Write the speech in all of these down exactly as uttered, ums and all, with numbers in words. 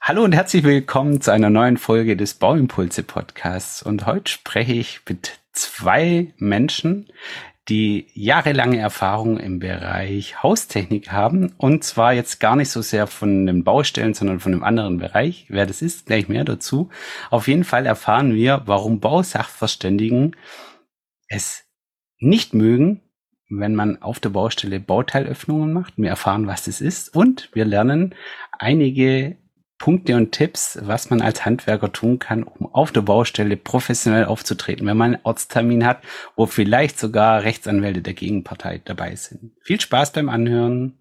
Hallo und herzlich willkommen zu einer neuen Folge des Bauimpulse Podcasts. Und heute spreche ich mit zwei Menschen, die jahrelange Erfahrung im Bereich Haustechnik haben. Und zwar jetzt gar nicht so sehr von den Baustellen, sondern von einem anderen Bereich. Wer das ist, gleich mehr dazu. Auf jeden Fall erfahren wir, warum Bausachverständigen es nicht mögen, wenn man auf der Baustelle Bauteilöffnungen macht. Wir erfahren, was das ist. Und wir lernen einige Punkte und Tipps, was man als Handwerker tun kann, um auf der Baustelle professionell aufzutreten, wenn man einen Ortstermin hat, wo vielleicht sogar Rechtsanwälte der Gegenpartei dabei sind. Viel Spaß beim Anhören.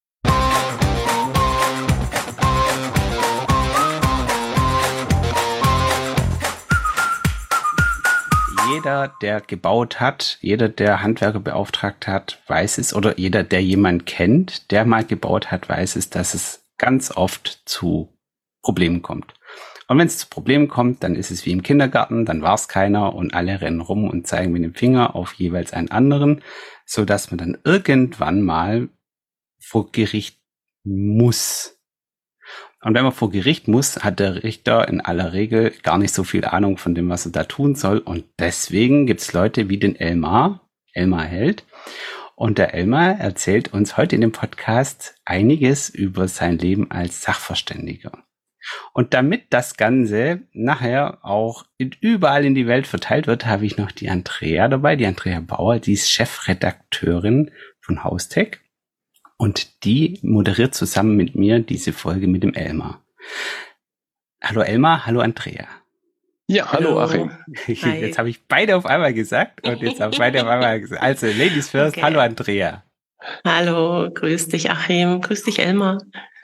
Jeder, der gebaut hat, jeder, der Handwerker beauftragt hat, weiß es, oder jeder, der jemanden kennt, der mal gebaut hat, weiß es, dass es ganz oft zu Problemen kommt. Und wenn es zu Problemen kommt, dann ist es wie im Kindergarten, dann war es keiner und alle rennen rum und zeigen mit dem Finger auf jeweils einen anderen, so dass man dann irgendwann mal vor Gericht muss. Und wenn man vor Gericht muss, hat der Richter in aller Regel gar nicht so viel Ahnung von dem, was er da tun soll. Und deswegen gibt es Leute wie den Elmar, Elmar Held. Und der Elmar erzählt uns heute in dem Podcast einiges über sein Leben als Sachverständiger. Und damit das Ganze nachher auch in, überall in die Welt verteilt wird, habe ich noch die Andrea dabei, die Andrea Bauer, die ist Chefredakteurin von Haustech. Und die moderiert zusammen mit mir diese Folge mit dem Elmar. Hallo Elmar, hallo Andrea. Ja, hallo, hallo. Achim. Jetzt habe ich beide auf einmal gesagt und jetzt habe ich beide auf einmal gesagt. Also Ladies first, okay. Hallo Andrea. Hallo, grüß dich Achim, grüß dich Elmar.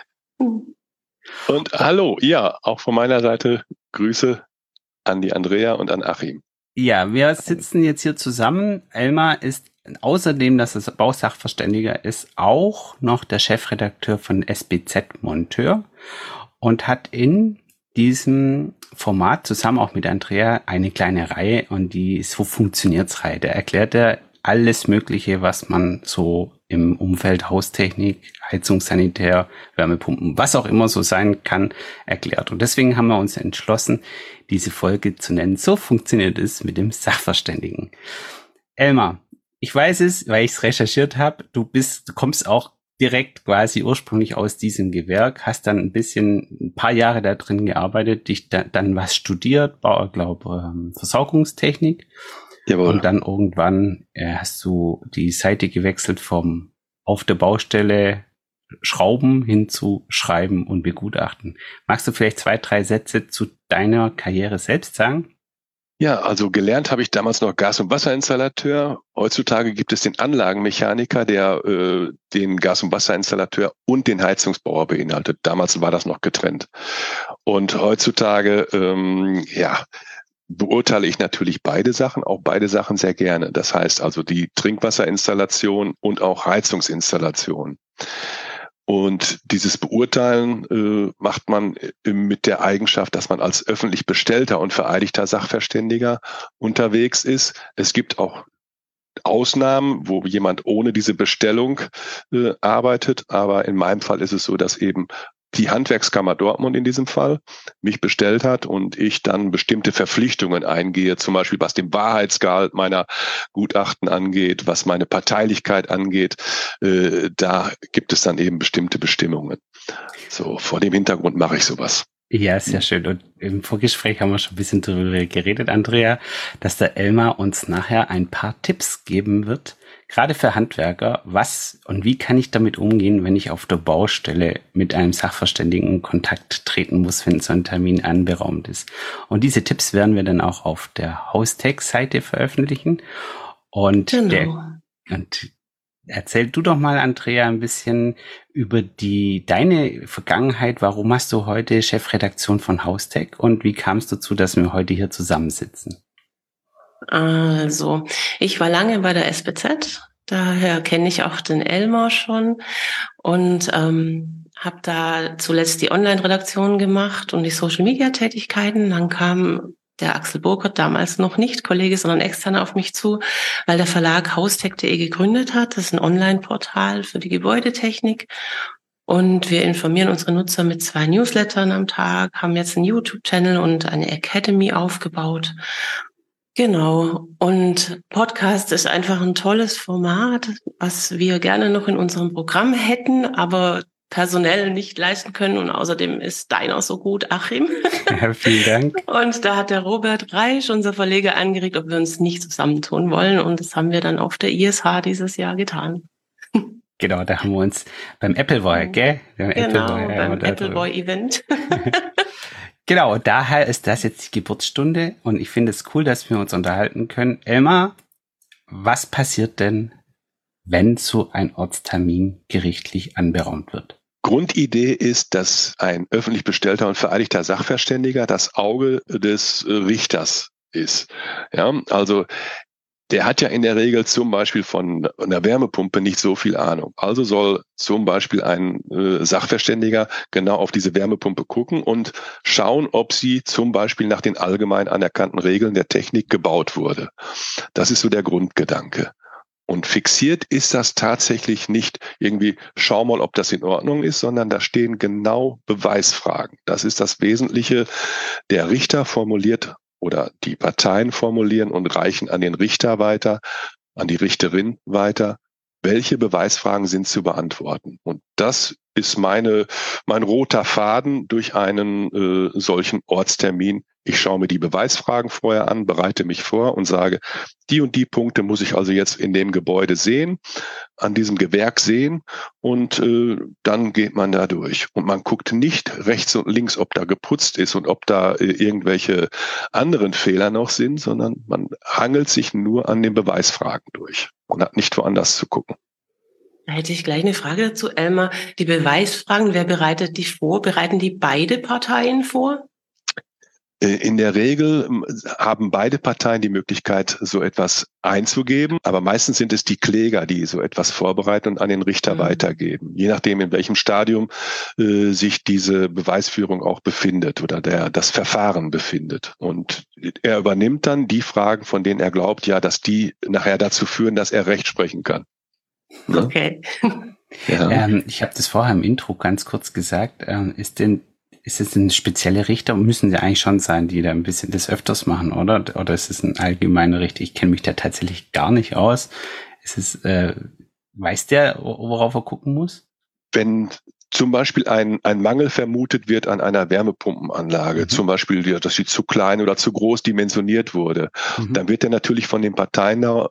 Und hallo, ja, auch von meiner Seite Grüße an die Andrea und an Achim. Ja, wir sitzen jetzt hier zusammen. Elmar ist außerdem, dass er Bausachverständiger ist, auch noch der Chefredakteur von S B Z Monteur und hat in diesem Format zusammen auch mit Andrea eine kleine Reihe und die So funktioniert's Reihe. Da erklärt er alles Mögliche, was man so im Umfeld Haustechnik, Heizungssanitär, Wärmepumpen, was auch immer so sein kann, erklärt. Und deswegen haben wir uns entschlossen, diese Folge zu nennen. So funktioniert es mit dem Sachverständigen. Elmar, ich weiß es, weil ich es recherchiert habe. Du bist, du kommst auch direkt quasi ursprünglich aus diesem Gewerk, hast dann ein bisschen, ein paar Jahre da drin gearbeitet, dich da, dann was studiert, Bau, glaube ähm, Versorgungstechnik. Jawohl. Und dann irgendwann äh, hast du die Seite gewechselt vom auf der Baustelle Schrauben hin zu Schreiben und Begutachten. Magst du vielleicht zwei, drei Sätze zu deiner Karriere selbst sagen? Ja, also gelernt habe ich damals noch Gas- und Wasserinstallateur. Heutzutage gibt es den Anlagenmechaniker, der äh, den Gas- und Wasserinstallateur und den Heizungsbauer beinhaltet. Damals war das noch getrennt. Und heutzutage, ähm, ja, beurteile ich natürlich beide Sachen, auch beide Sachen sehr gerne. Das heißt also die Trinkwasserinstallation und auch Heizungsinstallation. Und dieses Beurteilen äh, macht man mit der Eigenschaft, dass man als öffentlich bestellter und vereidigter Sachverständiger unterwegs ist. Es gibt auch Ausnahmen, wo jemand ohne diese Bestellung äh, arbeitet. Aber in meinem Fall ist es so, dass eben die Handwerkskammer Dortmund in diesem Fall mich bestellt hat und ich dann bestimmte Verpflichtungen eingehe, zum Beispiel was den Wahrheitsgehalt meiner Gutachten angeht, was meine Parteilichkeit angeht. Äh, da gibt es dann eben bestimmte Bestimmungen. So, vor dem Hintergrund mache ich sowas. Ja, sehr schön. Und im Vorgespräch haben wir schon ein bisschen darüber geredet, Andrea, dass der Elmar uns nachher ein paar Tipps geben wird, gerade für Handwerker, was und wie kann ich damit umgehen, wenn ich auf der Baustelle mit einem Sachverständigen in Kontakt treten muss, wenn so ein Termin anberaumt ist. Und diese Tipps werden wir dann auch auf der Haustech-Seite veröffentlichen. Und, genau. der, und erzähl du doch mal, Andrea, ein bisschen über die deine Vergangenheit. Warum hast du heute Chefredaktion von Haustech und wie kam es dazu, dass wir heute hier zusammensitzen? Also, ich war lange bei der S B Z, daher kenne ich auch den Elmar schon und ähm, habe da zuletzt die Online-Redaktion gemacht und die Social-Media-Tätigkeiten. Dann kam der Axel Burkert, damals noch nicht Kollege, sondern externer, auf mich zu, weil der Verlag haustech punkt de gegründet hat. Das ist ein Online-Portal für die Gebäudetechnik. Und wir informieren unsere Nutzer mit zwei Newslettern am Tag, haben jetzt einen YouTube-Channel und eine Academy aufgebaut. Genau. Und Podcast ist einfach ein tolles Format, was wir gerne noch in unserem Programm hätten, aber personell nicht leisten können. Und außerdem ist deiner so gut, Achim. Ja, vielen Dank. Und da hat der Robert Reisch, unser Verleger, angeregt, ob wir uns nicht zusammentun wollen. Und das haben wir dann auf der I S H dieses Jahr getan. Genau, da haben wir uns beim Appleboy, gell? Beim Genau, Appleboy, beim ja, Appleboy-Event. Genau, daher ist das jetzt die Geburtsstunde und ich finde es cool, dass wir uns unterhalten können. Elmar, was passiert denn, wenn so ein Ortstermin gerichtlich anberaumt wird? Grundidee ist, dass ein öffentlich bestellter und vereidigter Sachverständiger das Auge des Richters ist. Ja, also der hat ja in der Regel zum Beispiel von einer Wärmepumpe nicht so viel Ahnung. Also soll zum Beispiel ein äh, Sachverständiger genau auf diese Wärmepumpe gucken und schauen, ob sie zum Beispiel nach den allgemein anerkannten Regeln der Technik gebaut wurde. Das ist so der Grundgedanke. Und fixiert ist das tatsächlich nicht irgendwie, schau mal, ob das in Ordnung ist, sondern da stehen genau Beweisfragen. Das ist das Wesentliche. Der Richter formuliert oder die Parteien formulieren und reichen an den Richter weiter, an die Richterin weiter, welche Beweisfragen sind zu beantworten. Und das ist meine, mein roter Faden durch einen äh, solchen Ortstermin. Ich schaue mir die Beweisfragen vorher an, bereite mich vor und sage, die und die Punkte muss ich also jetzt in dem Gebäude sehen, an diesem Gewerk sehen und äh, dann geht man da durch. Und man guckt nicht rechts und links, ob da geputzt ist und ob da äh, irgendwelche anderen Fehler noch sind, sondern man hangelt sich nur an den Beweisfragen durch und hat nicht woanders zu gucken. Da hätte ich gleich eine Frage dazu, Elmar. Die Beweisfragen, wer bereitet die vor? Bereiten die beide Parteien vor? In der Regel haben beide Parteien die Möglichkeit, so etwas einzugeben, aber meistens sind es die Kläger, die so etwas vorbereiten und an den Richter mhm. weitergeben, je nachdem, in welchem Stadium äh, sich diese Beweisführung auch befindet oder der das Verfahren befindet. Und er übernimmt dann die Fragen, von denen er glaubt, ja, dass die nachher dazu führen, dass er Recht sprechen kann. Ne? Okay. Ja. Ähm, ich habe das vorher im Intro ganz kurz gesagt. Ähm, ist denn Ist es ein spezieller Richter? Müssen sie eigentlich schon sein, die da ein bisschen das öfters machen, oder? Oder ist es ein allgemeiner Richter? Ich kenne mich da tatsächlich gar nicht aus. Ist es, äh, weiß der, worauf er gucken muss? Wenn zum Beispiel ein, ein Mangel vermutet wird an einer Wärmepumpenanlage, mhm. zum Beispiel, dass sie zu klein oder zu groß dimensioniert wurde, mhm. dann wird er natürlich von den Parteien da,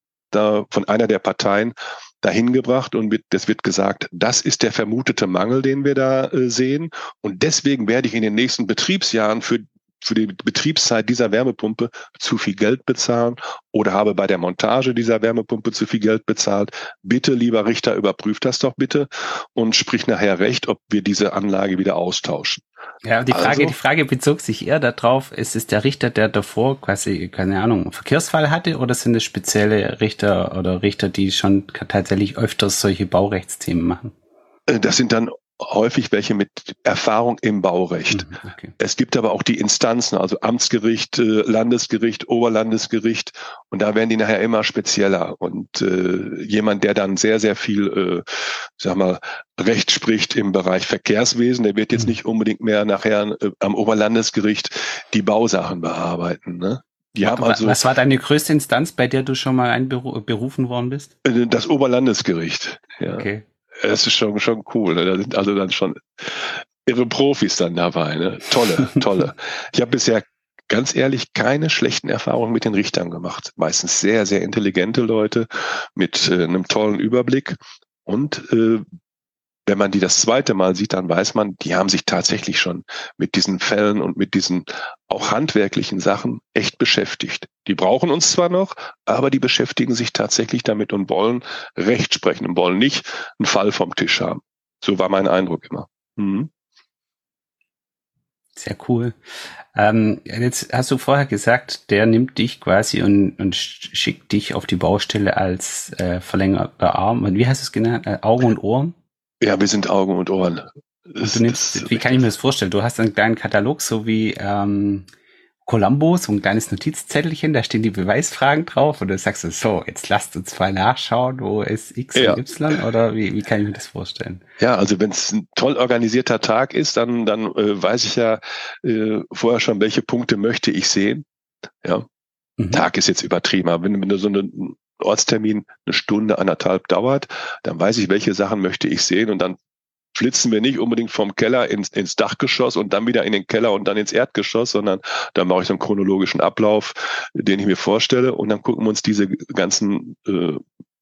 da von einer der Parteien dahin gebracht und es wird gesagt, das ist der vermutete Mangel, den wir da äh, sehen. Und deswegen werde ich in den nächsten Betriebsjahren für, für die Betriebszeit dieser Wärmepumpe zu viel Geld bezahlen oder habe bei der Montage dieser Wärmepumpe zu viel Geld bezahlt. Bitte, lieber Richter, überprüf das doch bitte und sprich nachher Recht, ob wir diese Anlage wieder austauschen. Ja, die Frage, also, die Frage bezog sich eher darauf, ist es der Richter, der davor quasi, keine Ahnung, einen Verkehrsfall hatte, oder sind es spezielle Richter oder Richter, die schon tatsächlich öfters solche Baurechtsthemen machen? Das sind dann häufig welche mit Erfahrung im Baurecht. Okay. Es gibt aber auch die Instanzen, also Amtsgericht, Landesgericht, Oberlandesgericht, und da werden die nachher immer spezieller. Und äh, jemand, der dann sehr, sehr viel, äh, sag mal, Recht spricht im Bereich Verkehrswesen, der wird jetzt nicht unbedingt mehr nachher äh, am Oberlandesgericht die Bausachen bearbeiten, ne? Die haben also, was war deine größte Instanz, bei der du schon mal einberufen worden bist? Das Oberlandesgericht, ja. Okay. Es ist schon, schon cool, ne? Da sind also dann schon irre Profis dann dabei, ne? Tolle, tolle. Ich habe bisher ganz ehrlich keine schlechten Erfahrungen mit den Richtern gemacht. Meistens sehr, sehr intelligente Leute mit äh, einem tollen Überblick. Und äh, wenn man die das zweite Mal sieht, dann weiß man, die haben sich tatsächlich schon mit diesen Fällen und mit diesen auch handwerklichen Sachen echt beschäftigt. Die brauchen uns zwar noch, aber die beschäftigen sich tatsächlich damit und wollen Recht sprechen und wollen nicht einen Fall vom Tisch haben. So war mein Eindruck immer. Mhm. Sehr cool. Ähm, jetzt hast du vorher gesagt, der nimmt dich quasi und, und schickt dich auf die Baustelle als äh, verlängerter Arm. Und wie hast du es genannt? Äh, Augen und Ohren? Ja, wir sind Augen und Ohren. Und du nimmst, wie kann ich mir das vorstellen? Du hast einen kleinen Katalog, so wie, ähm, Columbo, so ein kleines Notizzettelchen, da stehen die Beweisfragen drauf und dann sagst du, so, jetzt lasst uns mal nachschauen, wo ist X Ja. und Y, oder wie, wie kann ich mir das vorstellen? Ja, also wenn es ein toll organisierter Tag ist, dann, dann äh, weiß ich ja äh, vorher schon, welche Punkte möchte ich sehen. Ja, Mhm. Tag ist jetzt übertrieben, aber wenn, wenn du so einen Ortstermin eine Stunde, anderthalb dauert, dann weiß ich, welche Sachen möchte ich sehen und dann flitzen wir nicht unbedingt vom Keller ins, ins Dachgeschoss und dann wieder in den Keller und dann ins Erdgeschoss, sondern da mache ich so einen chronologischen Ablauf, den ich mir vorstelle und dann gucken wir uns diese ganzen äh,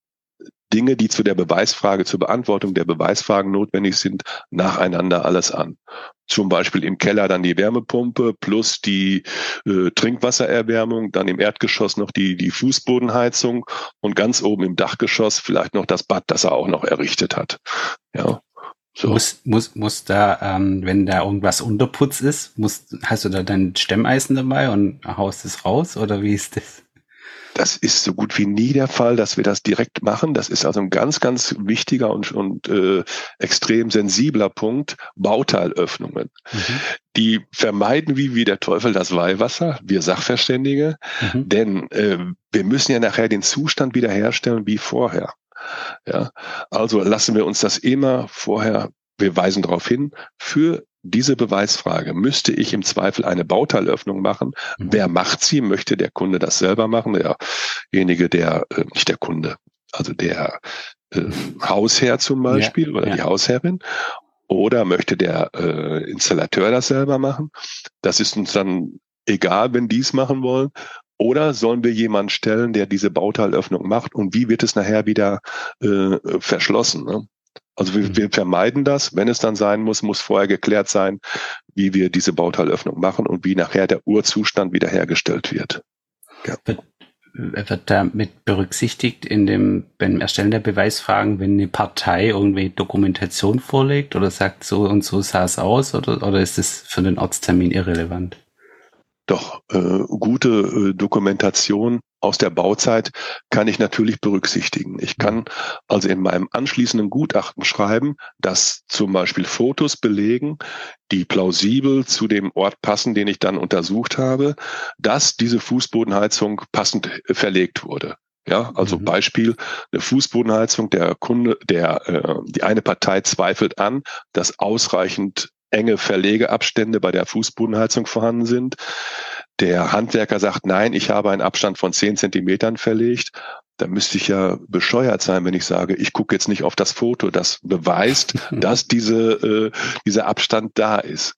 Dinge, die zu der Beweisfrage, zur Beantwortung der Beweisfragen notwendig sind, nacheinander alles an. Zum Beispiel im Keller dann die Wärmepumpe plus die äh, Trinkwassererwärmung, dann im Erdgeschoss noch die, die Fußbodenheizung und ganz oben im Dachgeschoss vielleicht noch das Bad, das er auch noch errichtet hat. Ja. So. Muss, muss, muss da, ähm, wenn da irgendwas Unterputz ist, muss, hast du da dann Stemmeisen dabei und haust es raus oder wie ist das? Das ist so gut wie nie der Fall, dass wir das direkt machen. Das ist also ein ganz, ganz wichtiger und, und äh, extrem sensibler Punkt, Bauteilöffnungen. Mhm. Die vermeiden wie, wie der Teufel das Weihwasser, wir Sachverständige, mhm. denn äh, wir müssen ja nachher den Zustand wiederherstellen wie vorher. Ja, also lassen wir uns das immer vorher, wir weisen darauf hin, für diese Beweisfrage müsste ich im Zweifel eine Bauteilöffnung machen. Mhm. Wer macht sie? Möchte der Kunde das selber machen? Derjenige, der, äh, nicht der Kunde, also der äh, Hausherr zum Beispiel ja, oder ja. die Hausherrin. Oder möchte der äh, Installateur das selber machen? Das ist uns dann egal, wenn die es machen wollen. Oder sollen wir jemanden stellen, der diese Bauteilöffnung macht? Und wie wird es nachher wieder äh, verschlossen? Ne? Also wir, wir vermeiden das. Wenn es dann sein muss, muss vorher geklärt sein, wie wir diese Bauteilöffnung machen und wie nachher der Urzustand wiederhergestellt wird. Ja. Wird, wird damit berücksichtigt in dem, beim Erstellen der Beweisfragen, wenn eine Partei irgendwie Dokumentation vorlegt oder sagt, so und so sah es aus, oder, oder ist das für den Ortstermin irrelevant? Doch, äh, gute äh, Dokumentation aus der Bauzeit kann ich natürlich berücksichtigen. Ich kann also in meinem anschließenden Gutachten schreiben, dass zum Beispiel Fotos belegen, die plausibel zu dem Ort passen, den ich dann untersucht habe, dass diese Fußbodenheizung passend verlegt wurde. Ja, also mhm. Beispiel, eine Fußbodenheizung, der Kunde, der, äh, die eine Partei zweifelt an, dass ausreichend enge Verlegeabstände bei der Fußbodenheizung vorhanden sind. Der Handwerker sagt, nein, ich habe einen Abstand von zehn Zentimetern verlegt. Da müsste ich ja bescheuert sein, wenn ich sage, ich gucke jetzt nicht auf das Foto, das beweist, dass diese, äh, dieser Abstand da ist.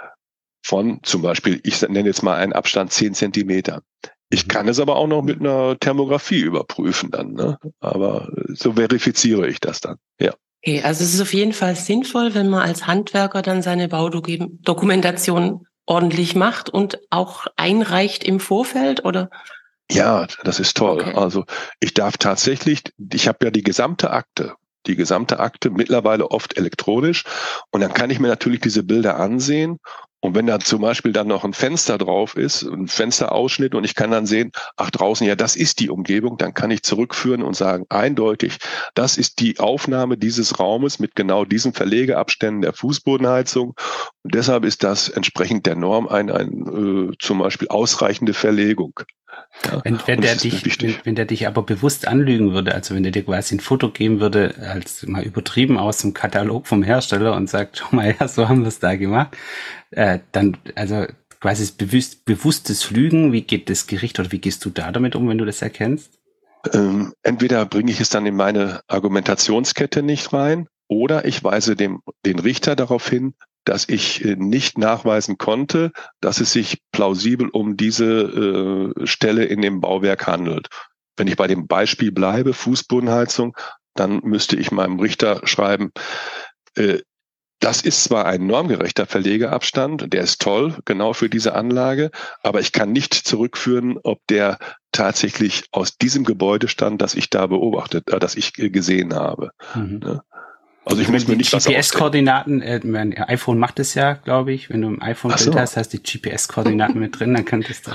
Von zum Beispiel, ich nenne jetzt mal einen Abstand zehn Zentimeter. Ich kann es aber auch noch mit einer Thermografie überprüfen dann, ne? Aber so verifiziere ich das dann, ja. Okay, also es ist auf jeden Fall sinnvoll, wenn man als Handwerker dann seine Baudokumentation ordentlich macht und auch einreicht im Vorfeld, oder? Ja, das ist toll. Okay. Also ich darf tatsächlich, ich habe ja die gesamte Akte, die gesamte Akte mittlerweile oft elektronisch und dann kann ich mir natürlich diese Bilder ansehen. Und wenn da zum Beispiel dann noch ein Fenster drauf ist, ein Fensterausschnitt und ich kann dann sehen, ach draußen, ja, das ist die Umgebung, dann kann ich zurückführen und sagen, eindeutig, das ist die Aufnahme dieses Raumes mit genau diesen Verlegeabständen der Fußbodenheizung. Und deshalb ist das entsprechend der Norm ein, ein äh, zum Beispiel ausreichende Verlegung. Ja, wenn, wenn, der dich, wenn, wenn der dich aber bewusst anlügen würde, also wenn der dir quasi ein Foto geben würde, als mal übertrieben aus dem Katalog vom Hersteller und sagt, schau mal, ja, so haben wir es da gemacht, äh, dann, also quasi bewusst, bewusstes Lügen, wie geht das Gericht oder wie gehst du da damit um, wenn du das erkennst? Ähm, entweder bringe ich es dann in meine Argumentationskette nicht rein oder ich weise dem, den Richter darauf hin, dass ich nicht nachweisen konnte, dass es sich plausibel um diese äh, Stelle in dem Bauwerk handelt. Wenn ich bei dem Beispiel bleibe, Fußbodenheizung, dann müsste ich meinem Richter schreiben, äh, das ist zwar ein normgerechter Verlegeabstand, der ist toll, genau für diese Anlage, aber ich kann nicht zurückführen, ob der tatsächlich aus diesem Gebäude stammt, das ich da beobachtet, äh, das ich äh, gesehen habe. Mhm. Ja. Also ich muss mir nicht was G P S-Koordinaten, äh, mein iPhone macht es ja, glaube ich, wenn du ein iPhone-Bild so. hast, hast du die G P S-Koordinaten mit drin, dann könntest du.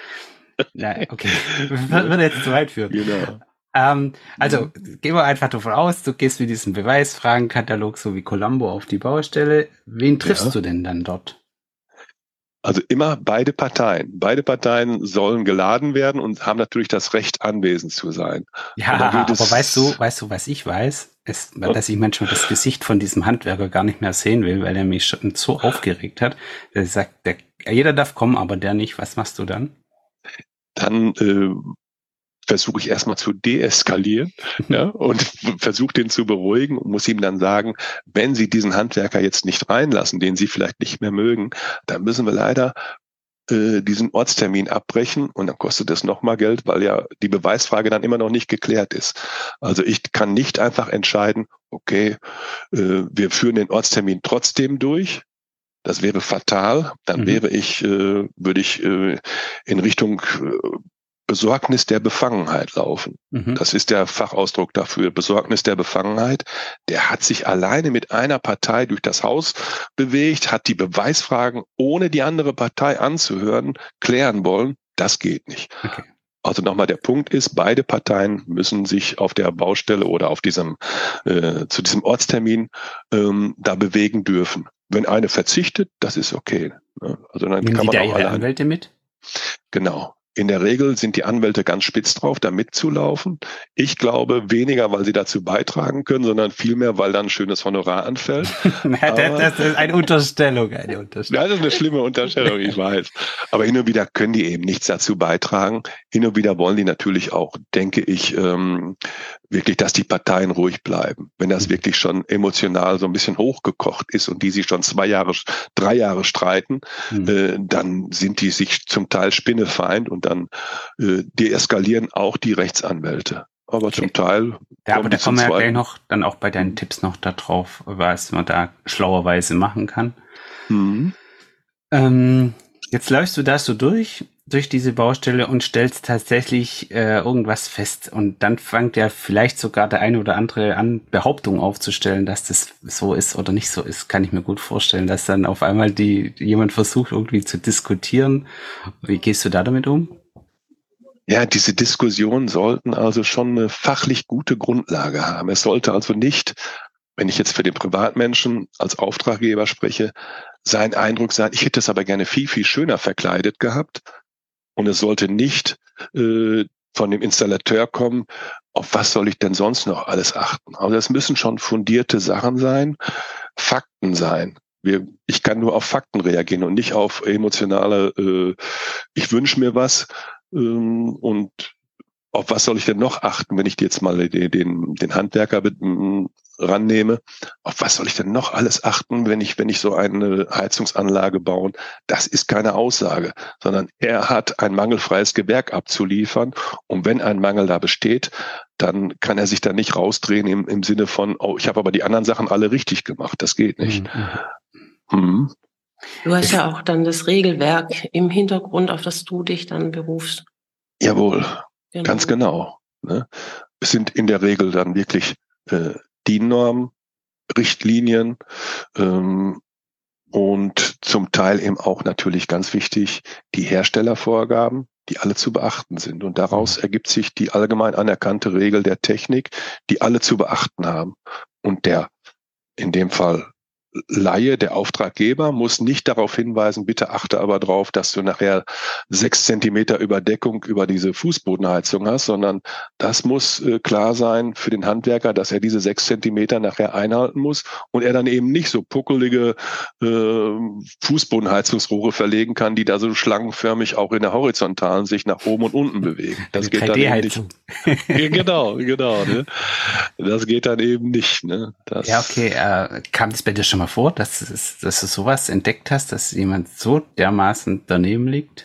Ja, okay. Würde jetzt zu weit führen. Genau. Ähm, also gehen wir einfach davon aus, du gehst mit diesem Beweisfragenkatalog so wie Columbo auf die Baustelle. Wen triffst ja. du denn dann dort? Also immer beide Parteien. Beide Parteien sollen geladen werden und haben natürlich das Recht, anwesend zu sein. Ja, Und da geht aber es, weißt du, weißt du, was ich weiß, ist, dass ich manchmal das Gesicht von diesem Handwerker gar nicht mehr sehen will, weil er mich schon so aufgeregt hat. Er sagt, der, jeder darf kommen, aber der nicht. Was machst du dann? Dann äh, versuche ich erstmal zu deeskalieren, ja, und versuche den zu beruhigen und muss ihm dann sagen, wenn Sie diesen Handwerker jetzt nicht reinlassen, den Sie vielleicht nicht mehr mögen, dann müssen wir leider äh, diesen Ortstermin abbrechen und dann kostet das nochmal Geld, weil ja die Beweisfrage dann immer noch nicht geklärt ist. Also ich kann nicht einfach entscheiden, okay, äh, wir führen den Ortstermin trotzdem durch. Das wäre fatal. Dann mhm. wäre ich, äh, würde ich äh, in Richtung äh, Besorgnis der Befangenheit laufen. Mhm. Das ist der Fachausdruck dafür. Besorgnis der Befangenheit. Der hat sich alleine mit einer Partei durch das Haus bewegt, hat die Beweisfragen, ohne die andere Partei anzuhören, klären wollen. Das geht nicht. Okay. Also nochmal, der Punkt ist, beide Parteien müssen sich auf der Baustelle oder auf diesem, äh, zu diesem Ortstermin ähm, da bewegen dürfen. Wenn eine verzichtet, das ist okay. Also dann Nehmen kann man Sie da auch Ihre allein. Anwälte mit? Genau. In der Regel sind die Anwälte ganz spitz drauf, da mitzulaufen. Ich glaube weniger, weil sie dazu beitragen können, sondern vielmehr, weil dann ein schönes Honorar anfällt. das, das ist eine Unterstellung, eine Unterstellung. Ja, das ist eine schlimme Unterstellung, ich weiß. Aber hin und wieder können die eben nichts dazu beitragen. Hin und wieder wollen die natürlich auch, denke ich, ähm, wirklich, dass die Parteien ruhig bleiben. Wenn das wirklich schon emotional so ein bisschen hochgekocht ist und die sich schon zwei Jahre, drei Jahre streiten, mhm. äh, dann sind die sich zum Teil spinnefeind und dann äh, deeskalieren auch die Rechtsanwälte. Aber okay. zum Teil. Ja, aber da kommen wir ja gleich noch, dann auch bei deinen Tipps noch da drauf, was man da schlauerweise machen kann. Mhm. Ähm, jetzt läufst du da so durch, durch diese Baustelle und stellst tatsächlich äh, irgendwas fest. Und dann fängt ja vielleicht sogar der eine oder andere an, Behauptungen aufzustellen, dass das so ist oder nicht so ist. Kann ich mir gut vorstellen, dass dann auf einmal die jemand versucht, irgendwie zu diskutieren. Wie gehst du da damit um? Ja, diese Diskussionen sollten also schon eine fachlich gute Grundlage haben. Es sollte also nicht, wenn ich jetzt für den Privatmenschen als Auftraggeber spreche, sein Eindruck sein, ich hätte es aber gerne viel, viel schöner verkleidet gehabt. Und es sollte nicht äh, von dem Installateur kommen, auf was soll ich denn sonst noch alles achten? Also es müssen schon fundierte Sachen sein, Fakten sein. Wir, ich kann nur auf Fakten reagieren und nicht auf emotionale, äh, ich wünsche mir was, und auf was soll ich denn noch achten, wenn ich jetzt mal den, den, den Handwerker rannehme? Auf was soll ich denn noch alles achten, wenn ich, wenn ich so eine Heizungsanlage baue? Das ist keine Aussage, sondern er hat ein mangelfreies Gewerk abzuliefern. Und wenn ein Mangel da besteht, dann kann er sich da nicht rausdrehen im, im Sinne von, oh, ich habe aber die anderen Sachen alle richtig gemacht. Das geht nicht. Mhm. Mhm. Du hast ja auch dann das Regelwerk im Hintergrund, auf das du dich dann berufst. Jawohl, genau. Ganz genau. Ne? Es sind in der Regel dann wirklich äh, D I N-Normen, Richtlinien ähm, und zum Teil eben auch natürlich ganz wichtig die Herstellervorgaben, die alle zu beachten sind. Und daraus ergibt sich die allgemein anerkannte Regel der Technik, die alle zu beachten haben. Und der, in dem Fall Laie, der Auftraggeber, muss nicht darauf hinweisen, bitte achte aber drauf, dass du nachher sechs Zentimeter Überdeckung über diese Fußbodenheizung hast, sondern das muss äh, klar sein für den Handwerker, dass er diese sechs Zentimeter nachher einhalten muss und er dann eben nicht so puckelige äh, Fußbodenheizungsrohre verlegen kann, die da so schlangenförmig auch in der horizontalen sich nach oben und unten bewegen. Das geht dann eben nicht. Genau, genau. Ne? Das geht dann eben nicht. Ne? Das ja, okay. Äh, kam das bei dir schon mal vor, dass, es, dass du sowas entdeckt hast, dass jemand so dermaßen daneben liegt?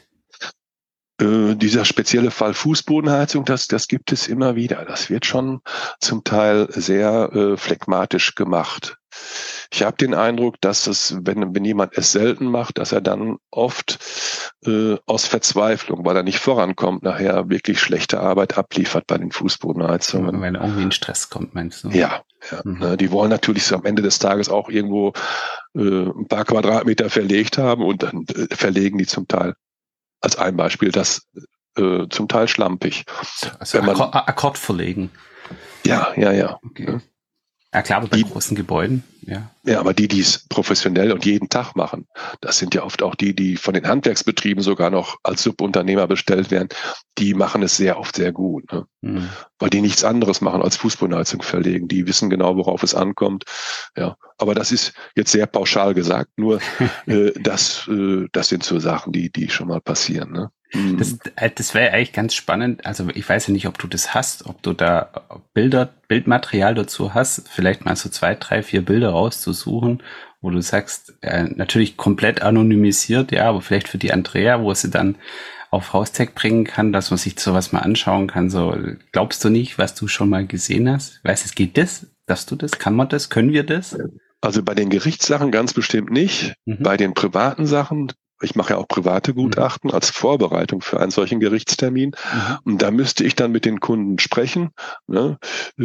Äh, dieser spezielle Fall Fußbodenheizung, das, das gibt es immer wieder. Das wird schon zum Teil sehr äh, phlegmatisch gemacht. Ich habe den Eindruck, dass es, wenn, wenn jemand es selten macht, dass er dann oft äh, aus Verzweiflung, weil er nicht vorankommt, nachher wirklich schlechte Arbeit abliefert bei den Fußbodenheizungen. Wenn er irgendwie in Stress kommt, meinst du? Ja, ja mhm. ne, die wollen natürlich so am Ende des Tages auch irgendwo äh, ein paar Quadratmeter verlegt haben und dann äh, verlegen die zum Teil, als ein Beispiel, das äh, zum Teil schlampig. Also Akkord, Akkord verlegen. Ja, ja, ja. Okay. Ja klar, aber bei die, großen Gebäuden, ja. Ja, aber die, die es professionell und jeden Tag machen, das sind ja oft auch die, die von den Handwerksbetrieben sogar noch als Subunternehmer bestellt werden, die machen es sehr oft sehr gut, ne? Mhm. Weil die nichts anderes machen als Fußbodenheizung verlegen. Die wissen genau, worauf es ankommt. Ja, aber das ist jetzt sehr pauschal gesagt. Nur äh, das, äh, das sind so Sachen, die, die schon mal passieren. Ne? Mhm. Das, das wäre eigentlich ganz spannend. Also ich weiß ja nicht, ob du das hast, ob du da Bilder, Bildmaterial dazu hast, vielleicht mal so zwei, drei, vier Bilder rauszusuchen, wo du sagst, äh, natürlich komplett anonymisiert, ja, aber vielleicht für die Andrea, wo sie dann auf Haustech bringen kann, dass man sich sowas mal anschauen kann. So, glaubst du nicht, was du schon mal gesehen hast? Weißt du, geht das? Darfst du das? Kann man das? Können wir das? Also bei den Gerichtssachen ganz bestimmt nicht. Mhm. Bei den privaten Sachen, ich mache ja auch private Gutachten mhm. als Vorbereitung für einen solchen Gerichtstermin. Mhm. Und da müsste ich dann mit den Kunden sprechen, ne,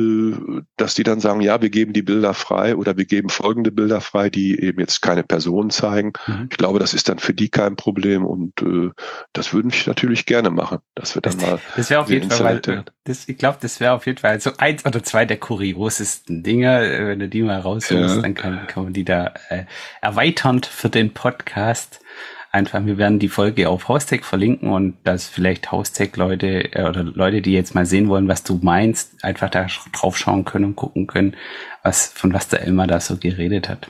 dass die dann sagen, ja, wir geben die Bilder frei oder wir geben folgende Bilder frei, die eben jetzt keine Personen zeigen. Mhm. Ich glaube, das ist dann für die kein Problem und äh, das würde ich natürlich gerne machen. Dass wir dann das, mal das wäre auf jeden Fall, weil, das, ich glaube, das wäre auf jeden Fall so eins oder zwei der kuriosesten Dinge. Wenn du die mal raussuchst, ja. dann kann, kann man die da äh, erweiternd für den Podcast einfach, wir werden die Folge auf Haustech verlinken und dass vielleicht Haustech-Leute äh, oder Leute, die jetzt mal sehen wollen, was du meinst, einfach da drauf schauen können und gucken können, was von was der Elmar da so geredet hat.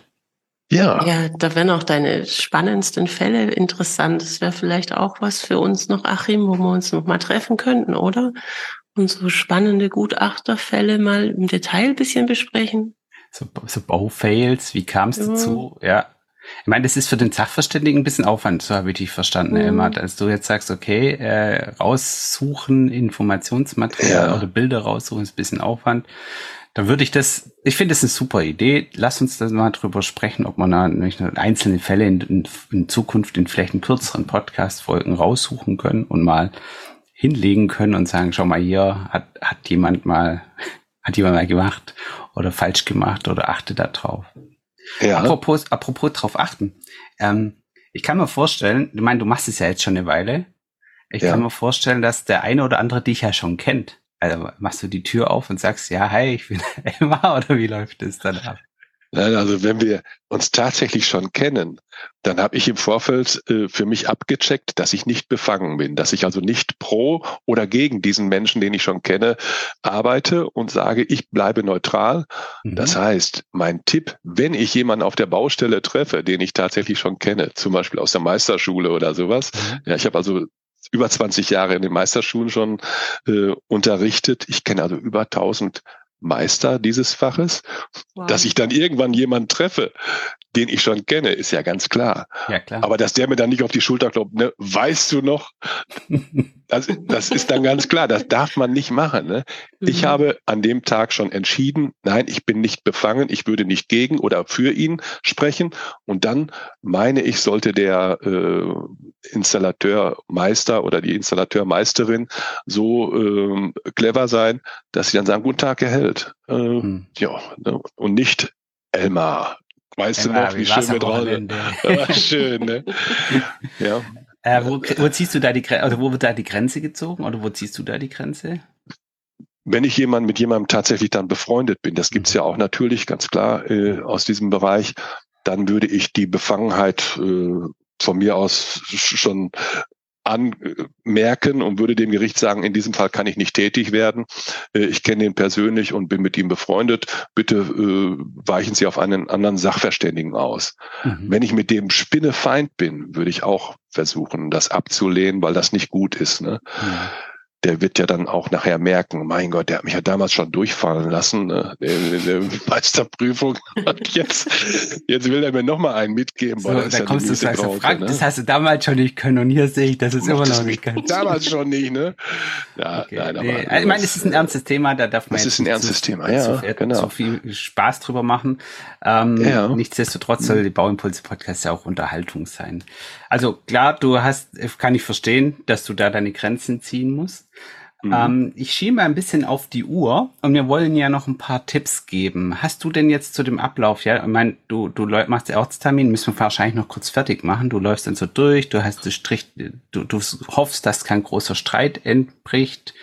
Ja. Ja, da wären auch deine spannendsten Fälle interessant. Das wäre vielleicht auch was für uns noch, Achim, wo wir uns noch mal treffen könnten, oder? Und so spannende Gutachterfälle mal im Detail ein bisschen besprechen. So, so Baufails, wie kam es ja. dazu? Ja. Ich meine, das ist für den Sachverständigen ein bisschen Aufwand, so habe ich dich verstanden, mhm. Elmar. Als du jetzt sagst, okay, äh, raussuchen, Informationsmaterial ja. oder Bilder raussuchen, ist ein bisschen Aufwand. Dann würde ich das, ich finde das eine super Idee. Lass uns da mal drüber sprechen, ob man da nicht einzelne Fälle in, in, in Zukunft in vielleicht einen kürzeren Podcast-Folgen raussuchen können und mal hinlegen können und sagen, schau mal hier, hat, hat jemand mal, hat jemand mal gemacht oder falsch gemacht oder achte da drauf. Ja. Apropos, apropos drauf achten. Ähm, ich kann mir vorstellen, du meinst, du machst es ja jetzt schon eine Weile. Ich ja. kann mir vorstellen, dass der eine oder andere dich ja schon kennt. Also machst du die Tür auf und sagst, ja, hi, ich bin Elmar, oder wie läuft das dann ab? Nein, also wenn wir uns tatsächlich schon kennen, dann habe ich im Vorfeld äh, für mich abgecheckt, dass ich nicht befangen bin, dass ich also nicht pro oder gegen diesen Menschen, den ich schon kenne, arbeite und sage, ich bleibe neutral. Mhm. Das heißt, mein Tipp, wenn ich jemanden auf der Baustelle treffe, den ich tatsächlich schon kenne, zum Beispiel aus der Meisterschule oder sowas, mhm. ja, ich habe also über zwanzig Jahre in den Meisterschulen schon äh, unterrichtet. Ich kenne also über tausend Meister dieses Faches. Wow. Dass ich dann irgendwann jemanden treffe, den ich schon kenne, ist ja ganz klar. Ja, klar. Aber dass der mir dann nicht auf die Schulter klopft, ne, weißt du noch? Das, das ist dann ganz klar, das darf man nicht machen. Ne? Mhm. Ich habe an dem Tag schon entschieden, nein, ich bin nicht befangen, ich würde nicht gegen oder für ihn sprechen. Und dann meine ich, sollte der äh, Installateurmeister oder die Installateurmeisterin so äh, clever sein, dass sie dann sagen, guten Tag, Herr Held. Äh, mhm. Ja, ne? Und nicht Elmar. Weißt Elmar, du noch, wie, wie schön wir draußen war? Schön, ne? Ja. Äh, wo, wo ziehst du da die Grenze, oder wo wird da die Grenze gezogen, oder wo ziehst du da die Grenze? Wenn ich jemand mit jemandem tatsächlich dann befreundet bin, das gibt's ja auch natürlich, ganz klar, äh, aus diesem Bereich, dann würde ich die Befangenheit äh, von mir aus schon anmerken und würde dem Gericht sagen, in diesem Fall kann ich nicht tätig werden. Ich kenne ihn persönlich und bin mit ihm befreundet. Bitte äh, weichen Sie auf einen anderen Sachverständigen aus. Mhm. Wenn ich mit dem Spinnefeind bin, würde ich auch versuchen, das abzulehnen, weil das nicht gut ist. Ne? Mhm. Der wird ja dann auch nachher merken, mein Gott, der hat mich ja damals schon durchfallen lassen, ne? der, der Meisterprüfung. Und jetzt, jetzt will er mir nochmal einen mitgeben. So, da ja kommst du zu so, Frank, ne? Das hast du damals schon nicht können und hier sehe ich, dass es immer noch nicht kann. Damals schon nicht, ne? Ja, okay. Nein, aber nee. Ich meine, es ist ein ernstes Thema, da darf man es jetzt ist ein ernstes zu, Thema, ja, zu, genau. zu viel Spaß drüber machen. Ähm, ja. Nichtsdestotrotz soll die Bauimpulse-Podcast ja auch Unterhaltung sein. Also klar, du hast, kann ich verstehen, dass du da deine Grenzen ziehen musst. Mhm. Ähm, ich schiebe ein bisschen auf die Uhr und wir wollen ja noch ein paar Tipps geben. Hast du denn jetzt zu dem Ablauf, ja, ich meine, du, du machst den Ortstermin, müssen wir wahrscheinlich noch kurz fertig machen. Du läufst dann so durch, du hast den Strich, du, du hoffst, dass kein großer Streit entbricht.